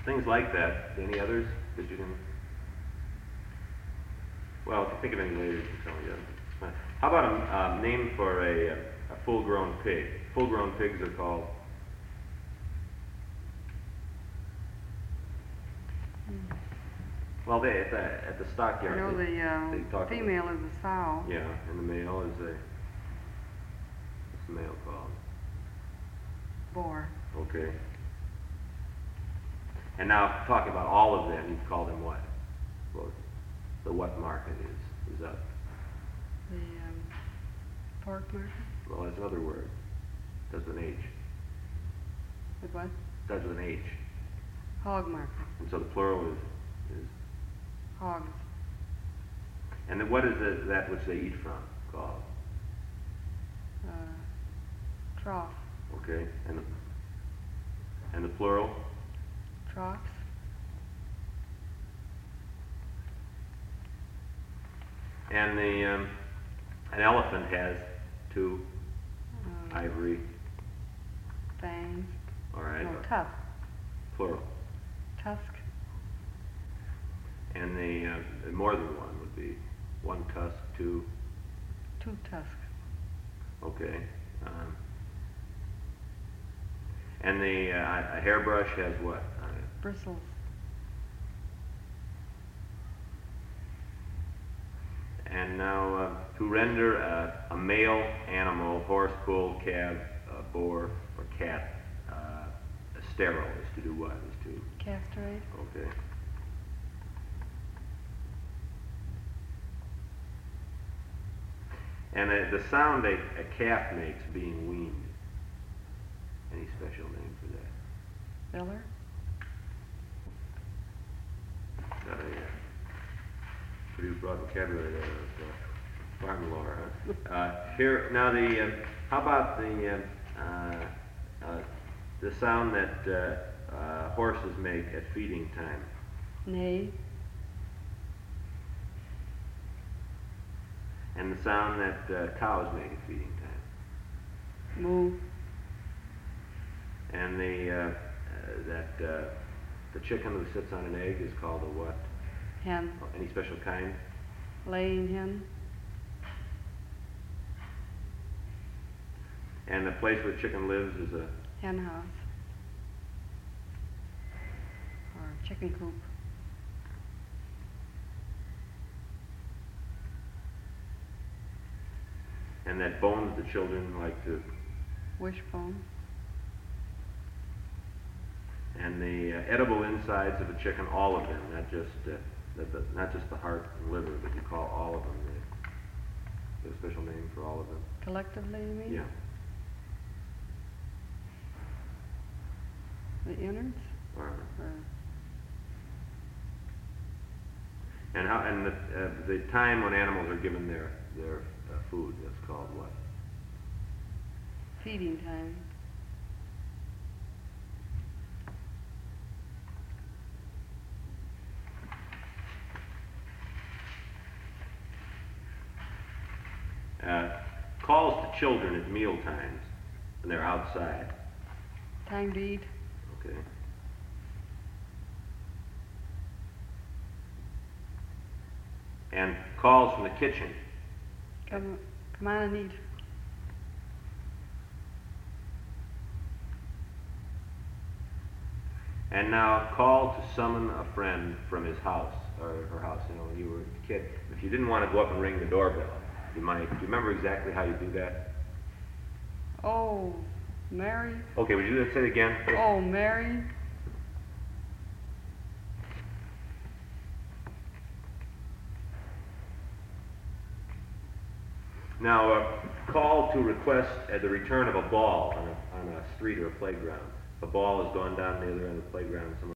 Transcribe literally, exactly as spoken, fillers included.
things like that. Any others that you can? Well, if you think of any later, you can tell me. Yeah. How about a um, name for a, a full-grown pig? Full-grown pigs are called. Hmm. Well, they at the at the stockyard. I know they, the uh, they talk female about, is a sow. Yeah, and the male is a. What's the male called? Boar. Okay. And now talking about all of them, you call them what? Well, the what market is is up. The um, pork market. Well, that's another word. Starts with an H. With what? Starts with an H. Hog market. And so the plural is is. Hogs. And then what is it, that which they eat from called? Uh, trough. Okay. And the and the plural? Troughs. And the um, an elephant has two Um, ivory. fangs. All right. No, uh, tusk. Plural. Tusk. And the uh, more than one would be one tusk, two. Two tusks. Okay. Um, and the uh, a hairbrush has what? Uh, Bristles. and now uh, to render a, a male animal, horse, bull, calf, uh, boar, or cat, uh, sterile is to do what? Is to Castrate. okay. And uh, the sound a, a calf makes being weaned. Any special name for that? Filler. Got a uh, pretty broad vocabulary there of uh, farm lore, huh? uh, here now the uh, how about the uh, uh, uh, the sound that uh, uh, horses make at feeding time? Neigh. And the sound that uh, cows make at feeding time? Moo. And the uh, uh, that uh, the chicken who sits on an egg is called a what? Hen. Oh, any special kind? Laying hen. And the place where chicken lives is a Hen house. Or chicken coop. and that bones the children like to. Wishbone. And the uh, edible insides of a chicken, all of them, not just uh, the, the, not just the heart and liver, but you call all of them. The, the special name for all of them. Collectively, you mean? Yeah. The innards? Uh, Or and how and the, uh, the time when animals are given their their uh, food, that's called what? feeding time. Uh, calls to children at meal times when they're outside. Time to eat. Okay. And calls from the kitchen. Come, come on and eat. And now call to summon a friend from his house or her house. You know, when you were a kid, if you didn't want to go up and ring the doorbell, you might. Do you remember exactly how you do that? Oh, Mary. Okay, would you say it again? Oh, Mary. Now, uh, call to request uh, the return of a ball on a, on a street or a playground. A ball has gone down the other end of the playground. Someone